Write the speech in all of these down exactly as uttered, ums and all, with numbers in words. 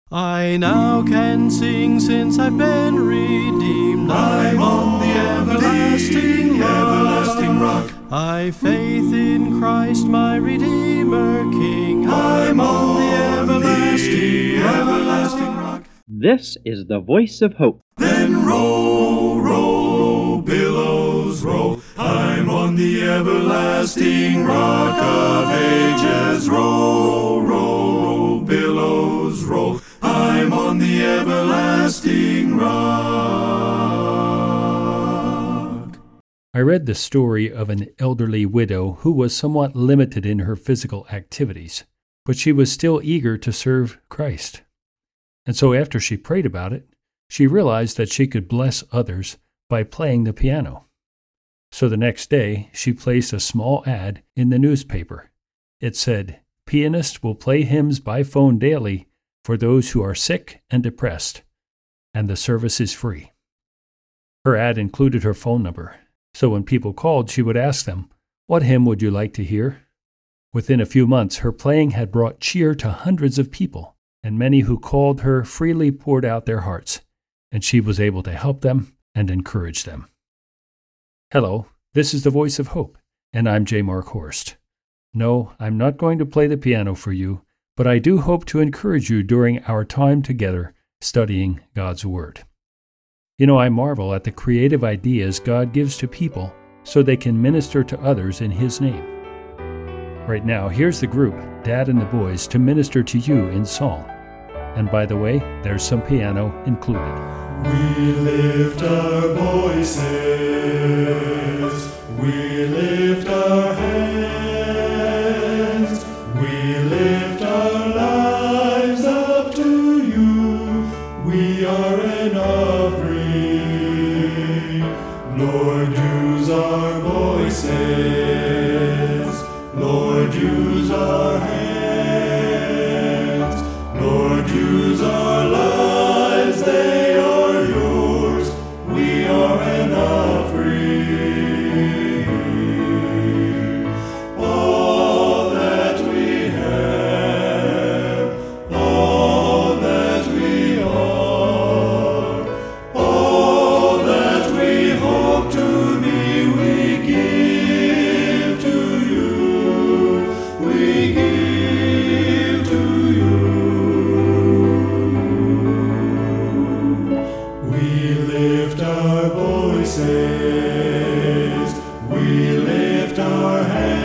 I now can sing since I've been redeemed. I'm on the everlasting rock. everlasting rock. I've faith in Christ my Redeemer King. I'm on the everlasting, everlasting rock. This is the voice of hope. Then roll, roll, billows roll. I'm on the everlasting rock of ages. Roll, roll, billows roll. I'm on the everlasting rock. I read the story of an elderly widow who was somewhat limited in her physical activities, but she was still eager to serve Christ. And so after she prayed about it, she realized that she could bless others by playing the piano. So the next day, she placed a small ad in the newspaper. It said, "Pianist will play hymns by phone daily for those who are sick and depressed, and the service is free." Her ad included her phone number, so when people called, she would ask them, "What hymn would you like to hear?" Within a few months, her playing had brought cheer to hundreds of people, and many who called her freely poured out their hearts, and she was able to help them and encourage them. Hello, this is the Voice of Hope, and I'm J. Mark Horst. No, I'm not going to play the piano for you, but I do hope to encourage you during our time together studying God's Word. You know, I marvel at the creative ideas God gives to people so they can minister to others in His name. Right now, here's the group, Dad and the boys, to minister to you in song. And by the way, there's some piano included. We lift our voices, we lift our hands, we lift our lives up to you. We are an offering. Lord, use our voices. Lord, use our hands. Lord, use our lives. They are yours. We are an offering. All that we have, all that we are, all that we hope to be, we give to you. We give to you. We lift our voices, we lift our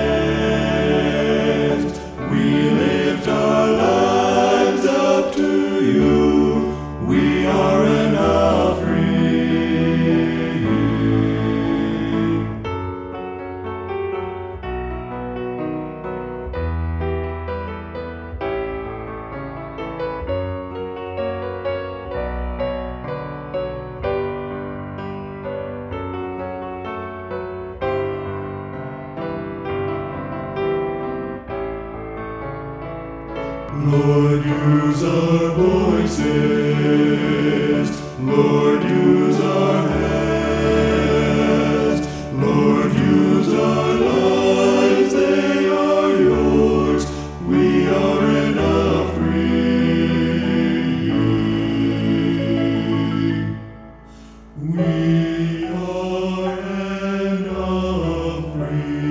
hands, we lift our lives up to you. We are an offering. Lord, use our voices. Lord, use our hands. Lord, use our lives. They are yours. We are an offering. We are an offering.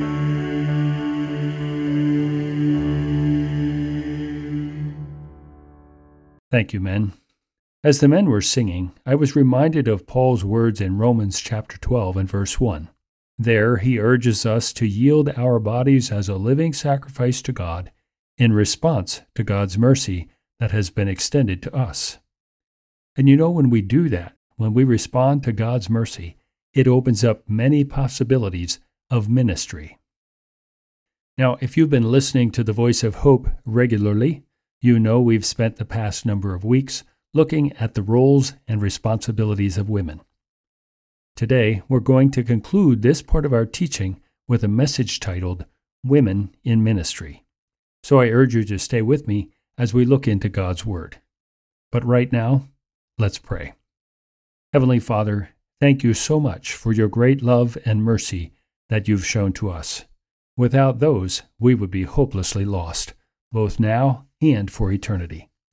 Thank you, men. As the men were singing, I was reminded of Paul's words in Romans chapter twelve and verse one. There he urges us to yield our bodies as a living sacrifice to God in response to God's mercy that has been extended to us. And you know, when we do that, when we respond to God's mercy, it opens up many possibilities of ministry. Now, if you've been listening to the Voice of Hope regularly, you know we've spent the past number of weeks looking at the roles and responsibilities of women. Today, we're going to conclude this part of our teaching with a message titled, Women in Ministry. So I urge you to stay with me as we look into God's Word. But right now, let's pray. Heavenly Father, thank you so much for your great love and mercy that you've shown to us. Without those, we would be hopelessly lost, both now and for eternity.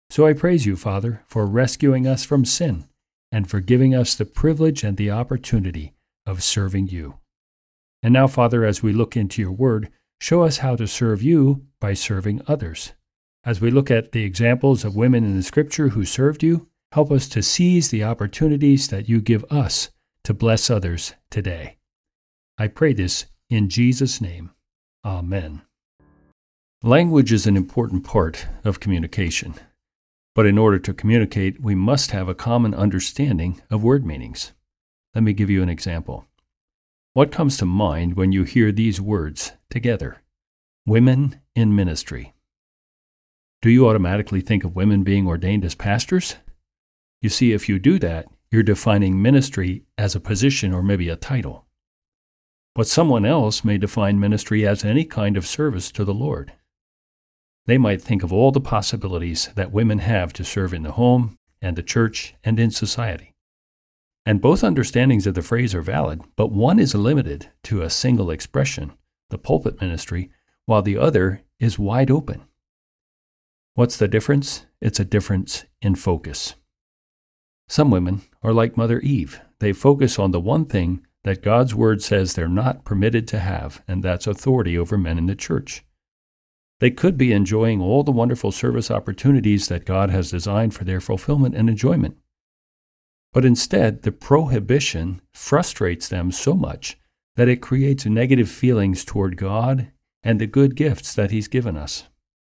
So I praise you, Father, for rescuing us from sin and for giving us the privilege and the opportunity of serving you. And now, Father, as we look into your word, show us how to serve you by serving others. As we look at the examples of women in the Scripture who served you, help us to seize the opportunities that you give us to bless others today. I pray this in Jesus' name. Amen. Language is an important part of communication. But in order to communicate, we must have a common understanding of word meanings. Let me give you an example. What comes to mind when you hear these words together? Women in ministry. Do you automatically think of women being ordained as pastors? You see, if you do that, you're defining ministry as a position or maybe a title. But someone else may define ministry as any kind of service to the Lord. They might think of all the possibilities that women have to serve in the home and the church and in society. And both understandings of the phrase are valid, but one is limited to a single expression, the pulpit ministry, while the other is wide open. What's the difference? It's a difference in focus. Some women are like Mother Eve. They focus on the one thing that God's word says they're not permitted to have, and that's authority over men in the church. They could be enjoying all the wonderful service opportunities that God has designed for their fulfillment and enjoyment. But instead, the prohibition frustrates them so much that it creates negative feelings toward God and the good gifts that He's given us.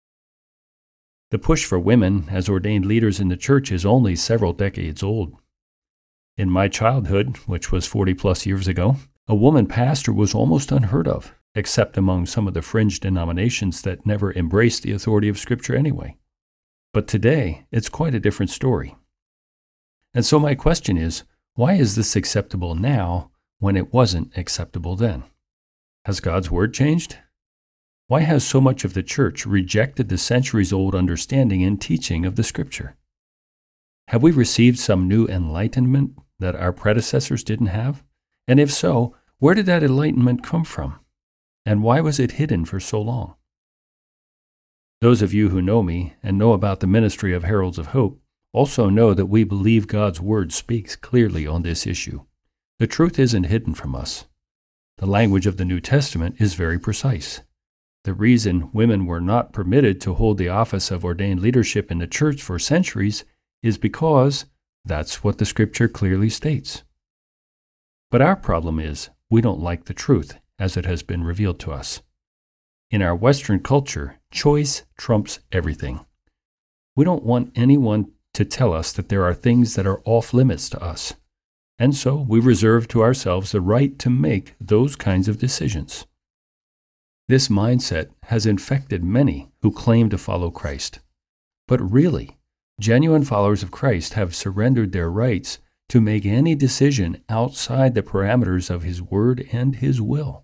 The push for women as ordained leaders in the church is only several decades old. In my childhood, which was forty plus years ago, a woman pastor was almost unheard of, except among some of the fringe denominations that never embraced the authority of Scripture anyway. But today, it's quite a different story. And so my question is, why is this acceptable now when it wasn't acceptable then? Has God's word changed? Why has so much of the church rejected the centuries-old understanding and teaching of the Scripture? Have we received some new enlightenment that our predecessors didn't have? And if so, where did that enlightenment come from? And why was it hidden for so long? Those of you who know me and know about the ministry of Heralds of Hope also know that we believe God's word speaks clearly on this issue. The truth isn't hidden from us. The language of the New Testament is very precise. The reason women were not permitted to hold the office of ordained leadership in the church for centuries is because that's what the Scripture clearly states. But our problem is we don't like the truth as it has been revealed to us. In our Western culture, choice trumps everything. We don't want anyone to tell us that there are things that are off limits to us, and so we reserve to ourselves the right to make those kinds of decisions. This mindset has infected many who claim to follow Christ. But really, genuine followers of Christ have surrendered their rights to make any decision outside the parameters of His word and His will.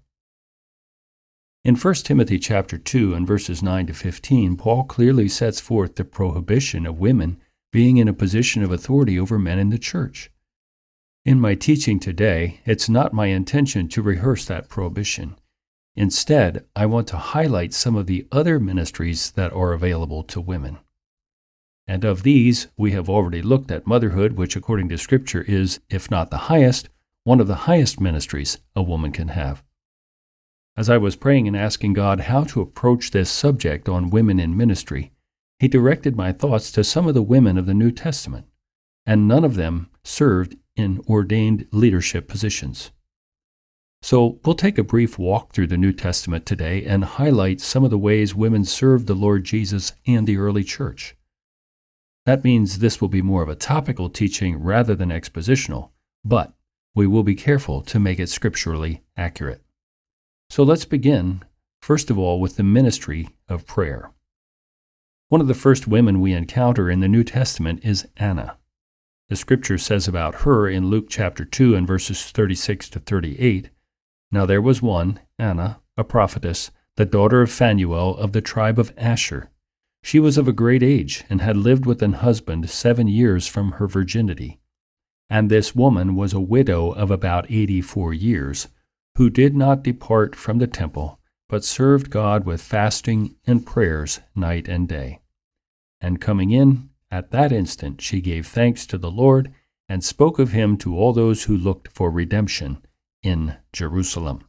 In First Timothy chapter two and verses nine to fifteen, Paul clearly sets forth the prohibition of women being in a position of authority over men in the church. In my teaching today, it's not my intention to rehearse that prohibition. Instead, I want to highlight some of the other ministries that are available to women. And of these, we have already looked at motherhood, which according to Scripture is, if not the highest, one of the highest ministries a woman can have. As I was praying and asking God how to approach this subject on women in ministry, He directed my thoughts to some of the women of the New Testament, and none of them served in ordained leadership positions. So we'll take a brief walk through the New Testament today and highlight some of the ways women served the Lord Jesus and the early church. That means this will be more of a topical teaching rather than expositional, but we will be careful to make it scripturally accurate. So let's begin, first of all, with the ministry of prayer. One of the first women we encounter in the New Testament is Anna. The Scripture says about her in Luke chapter two and verses thirty-six to thirty-eight, "Now there was one, Anna, a prophetess, the daughter of Phanuel of the tribe of Asher. She was of a great age, and had lived with an husband seven years from her virginity. And this woman was a widow of about eighty-four years, who did not depart from the temple, but served God with fasting and prayers night and day. And coming in, At that instant she gave thanks to the Lord and spoke of him to all those who looked for redemption in Jerusalem.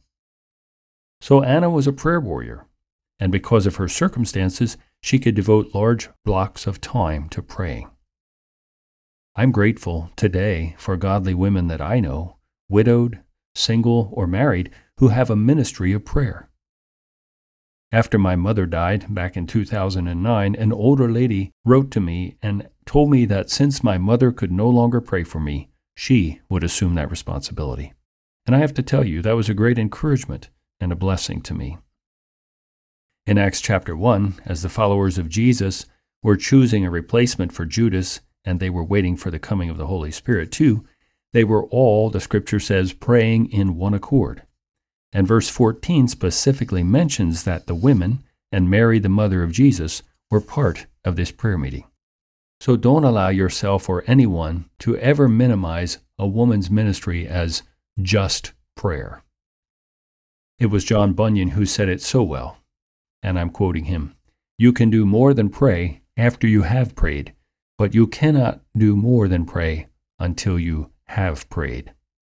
So Anna was a prayer warrior, and because of her circumstances, she could devote large blocks of time to praying. I'm grateful today for godly women that I know, widowed, single, or married, who have a ministry of prayer. After my mother died back in two thousand nine, an older lady wrote to me and told me that since my mother could no longer pray for me, she would assume that responsibility. And I have to tell you, that was a great encouragement and a blessing to me. In Acts chapter one, as the followers of Jesus were choosing a replacement for Judas, and they were waiting for the coming of the Holy Spirit too, they were all, the scripture says, praying in one accord. And verse fourteen specifically mentions that the women and Mary, the mother of Jesus, were part of this prayer meeting. So don't allow yourself or anyone to ever minimize a woman's ministry as just prayer. It was John Bunyan who said it so well, and I'm quoting him, "You can do more than pray after you have prayed, but you cannot do more than pray until you have prayed."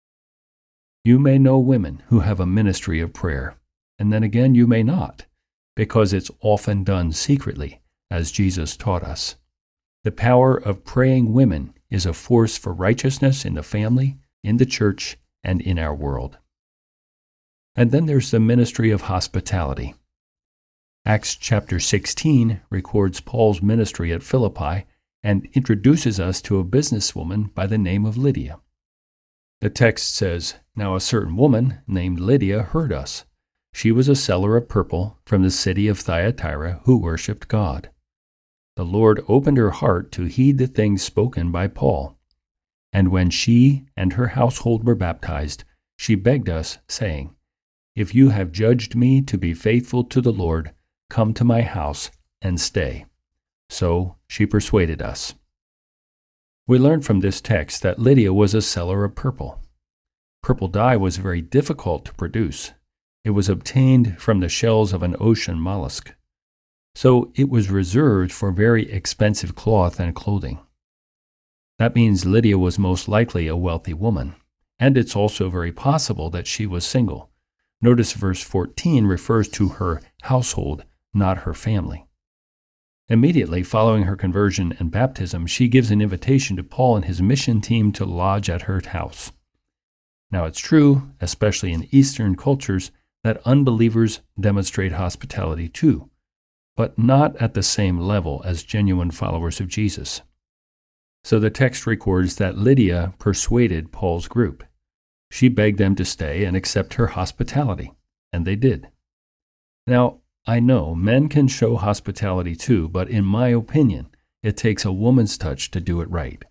You may know women who have a ministry of prayer, and then again you may not, because it's often done secretly, as Jesus taught us. The power of praying women is a force for righteousness in the family, in the church, and in our world. And then there's the ministry of hospitality. Acts chapter sixteen records Paul's ministry at Philippi and introduces us to a businesswoman by the name of Lydia. The text says, "Now a certain woman named Lydia heard us. She was a seller of purple from the city of Thyatira who worshipped God. The Lord opened her heart to heed the things spoken by Paul. And when she and her household were baptized, she begged us, saying, 'If you have judged me to be faithful to the Lord, come to my house and stay.' So she persuaded us." We learn from this text that Lydia was a seller of purple. Purple dye was very difficult to produce. It was obtained from the shells of an ocean mollusk. So it was reserved for very expensive cloth and clothing. That means Lydia was most likely a wealthy woman, and it's also very possible that she was single. Notice verse fourteen refers to her household, not her family. Immediately following her conversion and baptism, she gives an invitation to Paul and his mission team to lodge at her house. Now it's true, especially in Eastern cultures, that unbelievers demonstrate hospitality too, but not at the same level as genuine followers of Jesus. So the text records that Lydia persuaded Paul's group. She begged them to stay and accept her hospitality, and they did. Now, I know men can show hospitality too, but in my opinion, it takes a woman's touch to do it right.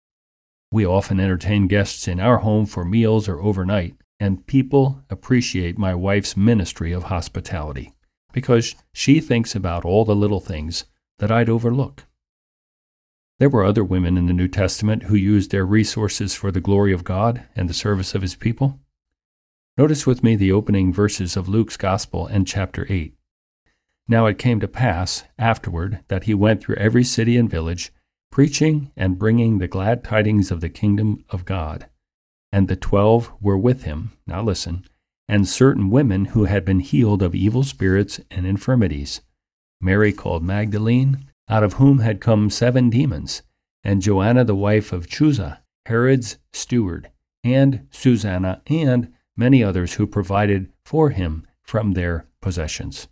We often entertain guests in our home for meals or overnight, and people appreciate my wife's ministry of hospitality because she thinks about all the little things that I'd overlook. There were other women in the New Testament who used their resources for the glory of God and the service of his people. Notice with me the opening verses of Luke's Gospel and chapter eight. "Now it came to pass afterward that he went through every city and village, preaching and bringing the glad tidings of the kingdom of God. And the twelve were with him," now listen, "and certain women who had been healed of evil spirits and infirmities, Mary called Magdalene, out of whom had come seven demons, and Joanna the wife of Chuza, Herod's steward, and Susanna, and many others who provided for him from their possessions."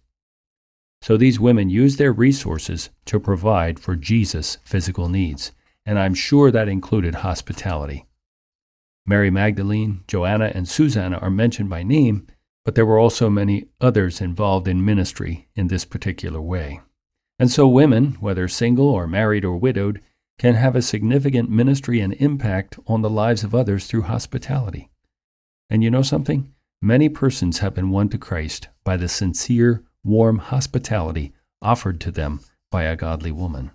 So these women used their resources to provide for Jesus' physical needs, and I'm sure that included hospitality. Mary Magdalene, Joanna, and Susanna are mentioned by name, but there were also many others involved in ministry in this particular way. And so women, whether single or married or widowed, can have a significant ministry and impact on the lives of others through hospitality. And you know something? Many persons have been won to Christ by the sincere, warm hospitality offered to them by a godly woman.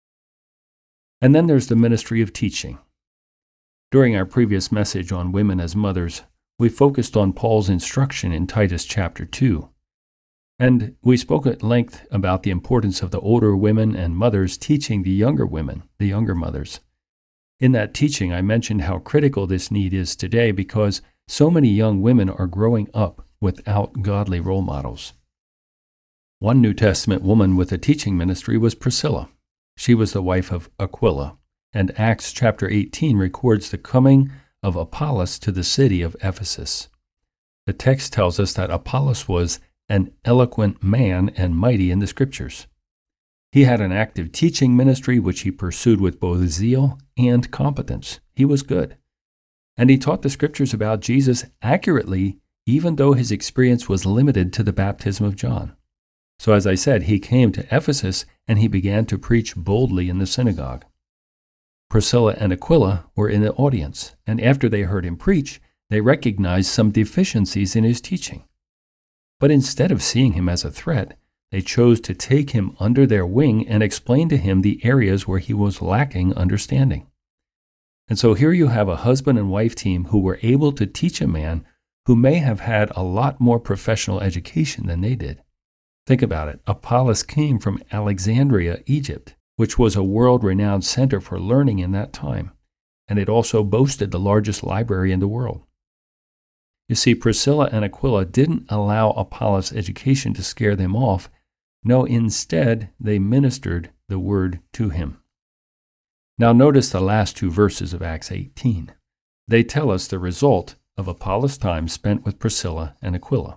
And then there's the ministry of teaching. During our previous message on women as mothers, we focused on Paul's instruction in Titus chapter two. And we spoke at length about the importance of the older women and mothers teaching the younger women, the younger mothers. In that teaching, I mentioned how critical this need is today because so many young women are growing up without godly role models. One New Testament woman with a teaching ministry was Priscilla. She was the wife of Aquila, and Acts chapter eighteen records the coming of Apollos to the city of Ephesus. The text tells us that Apollos was an eloquent man and mighty in the Scriptures. He had an active teaching ministry which he pursued with both zeal and competence. He was good. And he taught the Scriptures about Jesus accurately, even though his experience was limited to the baptism of John. So as I said, he came to Ephesus and he began to preach boldly in the synagogue. Priscilla and Aquila were in the audience, and after they heard him preach, they recognized some deficiencies in his teaching. But instead of seeing him as a threat, they chose to take him under their wing and explain to him the areas where he was lacking understanding. And so here you have a husband and wife team who were able to teach a man who may have had a lot more professional education than they did. Think about it. Apollos came from Alexandria, Egypt, which was a world-renowned center for learning in that time, and it also boasted the largest library in the world. You see, Priscilla and Aquila didn't allow Apollos' education to scare them off. No, instead, they ministered the word to him. Now notice the last two verses of Acts eighteen. They tell us the result of Apollos' time spent with Priscilla and Aquila.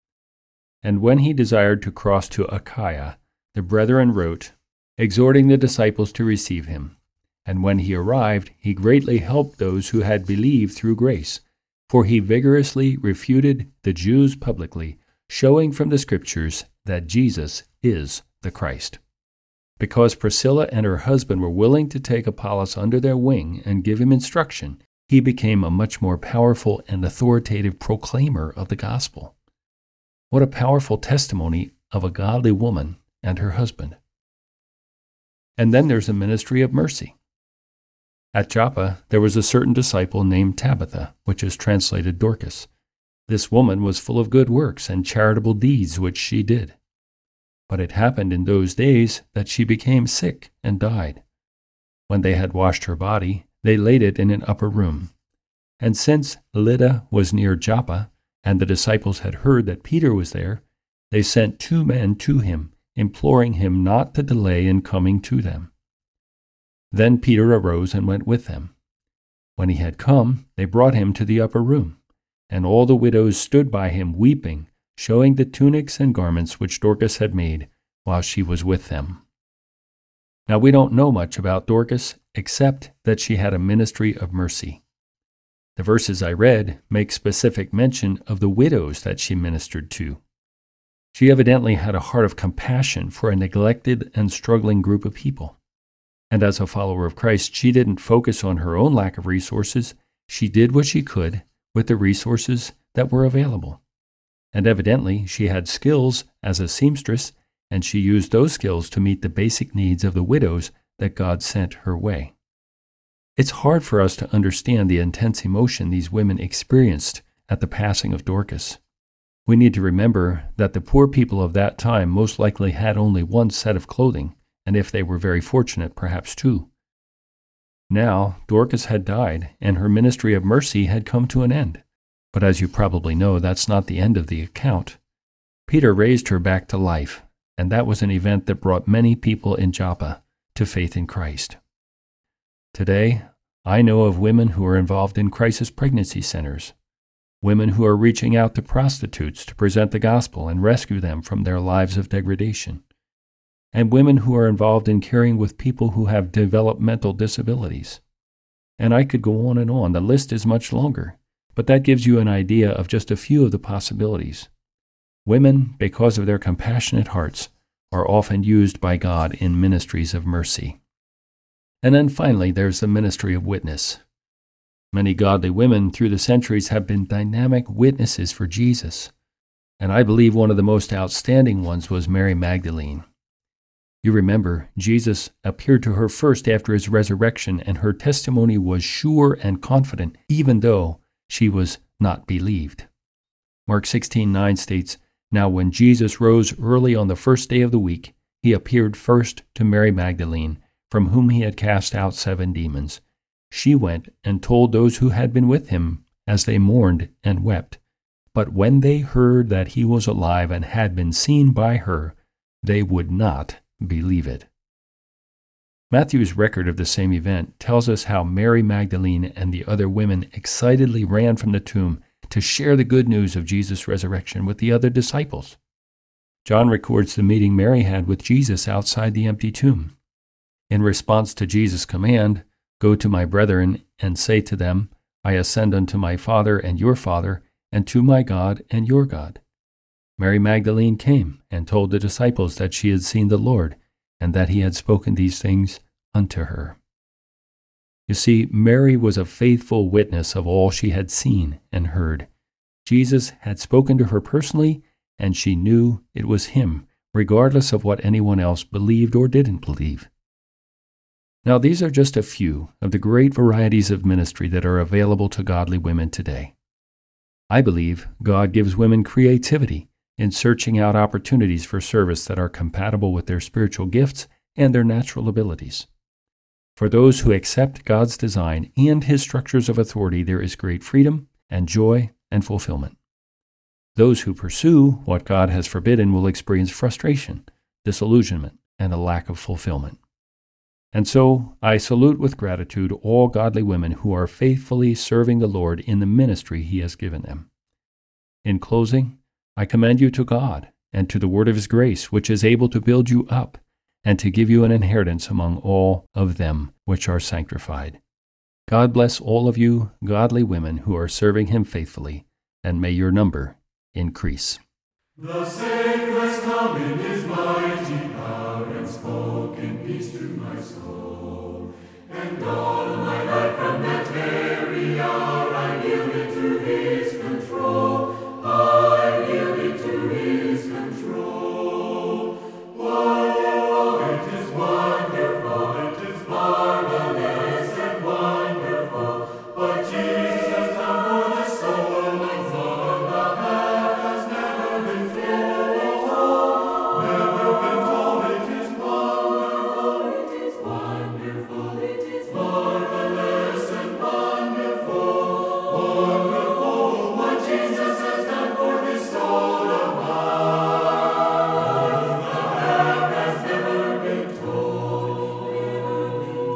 And when he desired to cross to Achaia, the brethren wrote, exhorting the disciples to receive him. And when he arrived, he greatly helped those who had believed through grace, for he vigorously refuted the Jews publicly, showing from the Scriptures that Jesus is the Christ. Because Priscilla and her husband were willing to take Apollos under their wing and give him instruction, he became a much more powerful and authoritative proclaimer of the gospel. What a powerful testimony of a godly woman and her husband. And then there's the ministry of mercy. At Joppa, there was a certain disciple named Tabitha, which is translated Dorcas. This woman was full of good works and charitable deeds which she did. But it happened in those days that she became sick and died. When they had washed her body, they laid it in an upper room. And since Lydda was near Joppa, and the disciples had heard that Peter was there, they sent two men to him, imploring him not to delay in coming to them. Then Peter arose and went with them. When he had come, they brought him to the upper room, and all the widows stood by him weeping, showing the tunics and garments which Dorcas had made while she was with them. Now we don't know much about Dorcas, except that she had a ministry of mercy. The verses I read make specific mention of the widows that she ministered to. She evidently had a heart of compassion for a neglected and struggling group of people. And as a follower of Christ, she didn't focus on her own lack of resources. She did what she could with the resources that were available. And evidently, she had skills as a seamstress, and she used those skills to meet the basic needs of the widows that God sent her way. It's hard for us to understand the intense emotion these women experienced at the passing of Dorcas. We need to remember that the poor people of that time most likely had only one set of clothing, and if they were very fortunate, perhaps two. Now, Dorcas had died, and her ministry of mercy had come to an end. But as you probably know, that's not the end of the account. Peter raised her back to life, and that was an event that brought many people in Joppa to faith in Christ. Today, I know of women who are involved in crisis pregnancy centers, women who are reaching out to prostitutes to present the gospel and rescue them from their lives of degradation, and women who are involved in caring with people who have developmental disabilities. And I could go on and on. The list is much longer, but that gives you an idea of just a few of the possibilities. Women, because of their compassionate hearts, are often used by God in ministries of mercy. And then finally, there's the ministry of witness. Many godly women through the centuries have been dynamic witnesses for Jesus, and I believe one of the most outstanding ones was Mary Magdalene. You remember, Jesus appeared to her first after his resurrection, and her testimony was sure and confident, even though she was not believed. Mark sixteen nine states, Now when Jesus rose early on the first day of the week, he appeared first to Mary Magdalene, from whom he had cast out seven demons. She went and told those who had been with him, as they mourned and wept. But when they heard that he was alive and had been seen by her, they would not believe it. Matthew's record of the same event tells us how Mary Magdalene and the other women excitedly ran from the tomb to share the good news of Jesus' resurrection with the other disciples. John records the meeting Mary had with Jesus outside the empty tomb. In response to Jesus' command, "Go to my brethren and say to them, I ascend unto my Father and your Father, and to my God and your God." Mary Magdalene came and told the disciples that she had seen the Lord, and that he had spoken these things unto her. You see, Mary was a faithful witness of all she had seen and heard. Jesus had spoken to her personally, and she knew it was him, regardless of what anyone else believed or didn't believe. Now, these are just a few of the great varieties of ministry that are available to godly women today. I believe God gives women creativity in searching out opportunities for service that are compatible with their spiritual gifts and their natural abilities. For those who accept God's design and his structures of authority, there is great freedom and joy and fulfillment. Those who pursue what God has forbidden will experience frustration, disillusionment, and a lack of fulfillment. And so I salute with gratitude all godly women who are faithfully serving the Lord in the ministry he has given them. In closing, I commend you to God and to the word of his grace, which is able to build you up and to give you an inheritance among all of them which are sanctified. God bless all of you godly women who are serving him faithfully, and may your number increase. The Savior has come in his mighty power and spoken peace to my soul. And all of my life from that very hour I yielded to his control. I yielded to his control. Oh, it is wonderful, it is marvelous and wonderful what Jesus has done for the soul of man. The half has never been told, never been told. It is wonderful, it is wonderful, it is marvelous and wonderful, wonderful what Jesus has done for the soul of man. The half has never been told, never been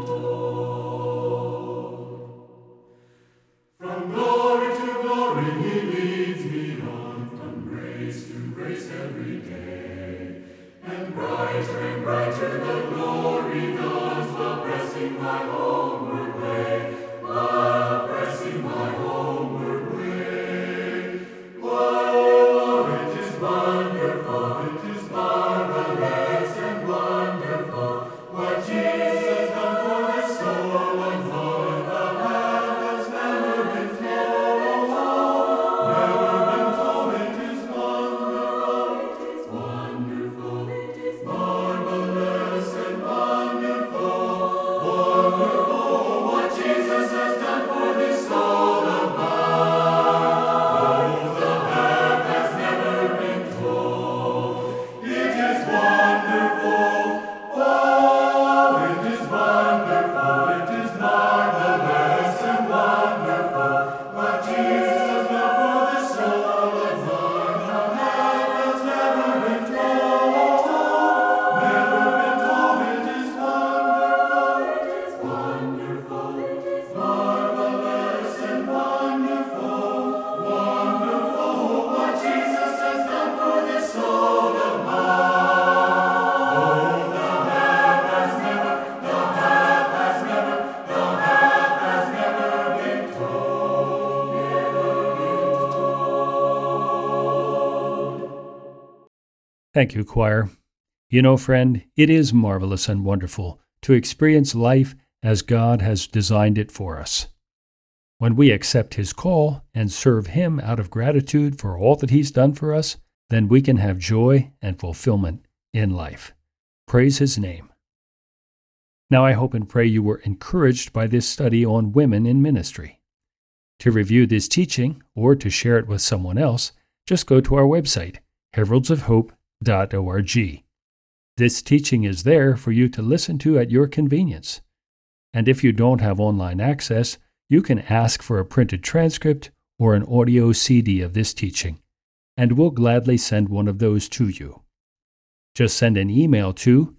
told. From glory to glory he leads me on, from grace to grace every day. And brighter and brighter the glory dawns, while pressing my homeward way, while pressing my homeward way. Oh, it is wonderful, it is marvelous and wonderful what Jesus has done for the soul of man. The half has never been told, never been told. It is wonderful, it is wonderful, it is marvelous and wonderful, wonderful what Jesus has done for the soul of man. Oh, the half has never been told. It is wonderful, oh, it is wonderful, it is marvelous and wonderful what Jesus has done for the soul of man. The half has never been told, never been told. It is wonderful, it is wonderful, it is marvelous and wonderful, wonderful what Jesus has done for the soul of man. Oh, the half has never, the half has never, the half has never been told, never been told. Thank you, choir. You know, friend, it is marvelous and wonderful to experience life as God has designed it for us. When we accept his call and serve him out of gratitude for all that he's done for us, then we can have joy and fulfillment in life. Praise his name. Now I hope and pray you were encouraged by this study on women in ministry. To review this teaching or to share it with someone else, just go to our website, heralds of hope dot org. This teaching is there for you to listen to at your convenience. And if you don't have online access, you can ask for a printed transcript or an audio C D of this teaching, and we'll gladly send one of those to you. Just send an email to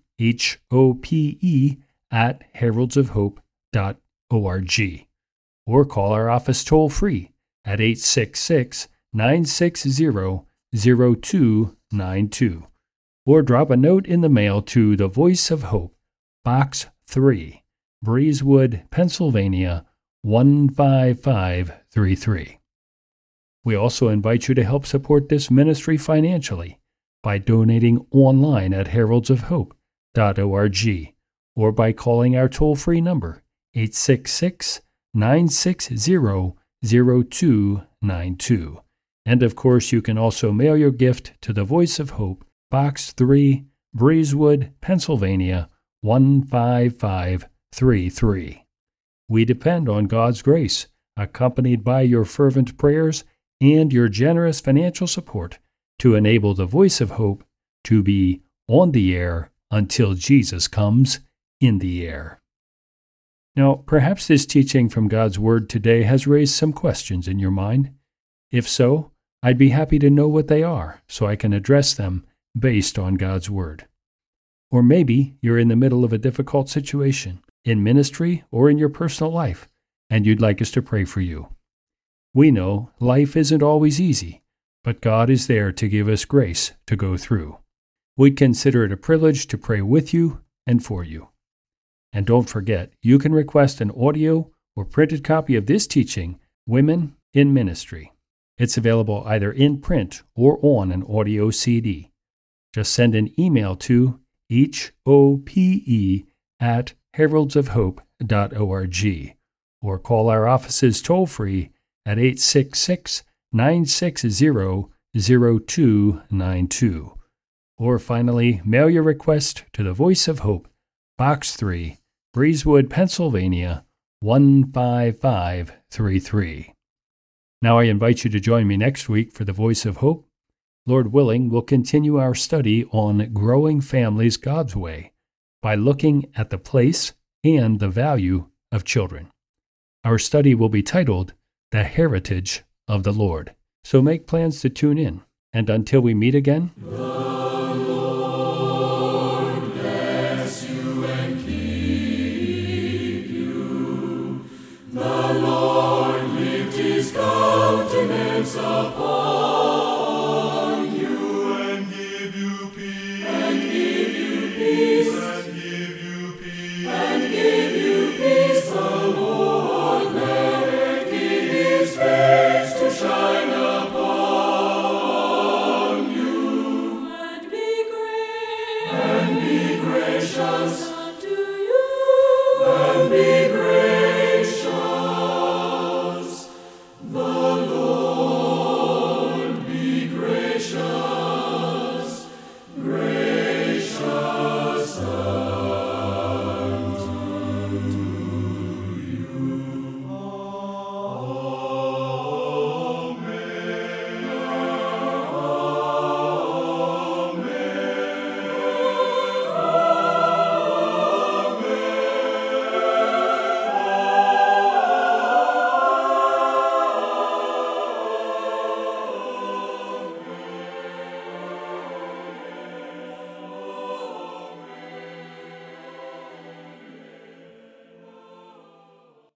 hope at heralds of hope dot org or call our office toll-free at eight six six, nine six zero, zero two nine two, or drop a note in the mail to The Voice of Hope, Box three, Breezewood, Pennsylvania, one five five three three. We also invite you to help support this ministry financially by donating online at heralds of hope dot org or by calling our toll-free number eight six six, nine six zero, zero two nine two. And of course, you can also mail your gift to The Voice of Hope, Box three, Breezewood, Pennsylvania, one five five three three. We depend on God's grace, accompanied by your fervent prayers and your generous financial support, to enable The Voice of Hope to be on the air until Jesus comes in the air. Now, perhaps this teaching from God's Word today has raised some questions in your mind. If so, I'd be happy to know what they are so I can address them based on God's Word. Or maybe you're in the middle of a difficult situation, in ministry or in your personal life, and you'd like us to pray for you. We know life isn't always easy, but God is there to give us grace to go through. We'd consider it a privilege to pray with you and for you. And don't forget, you can request an audio or printed copy of this teaching, Women in Ministry. It's available either in print or on an audio C D. Just send an email to hope at heralds of hope dot org or call our offices toll-free at eight six six, nine six zero, zero two nine two. Or finally, mail your request to The Voice of Hope, Box three, Breezewood, Pennsylvania, one five five three three. Now I invite you to join me next week for The Voice of Hope. Lord willing, we'll continue our study on growing families God's way by looking at the place and the value of children. Our study will be titled, The Heritage of the Lord. So make plans to tune in. And until we meet again, The Lord bless you and keep you. The Lord lift his countenance upon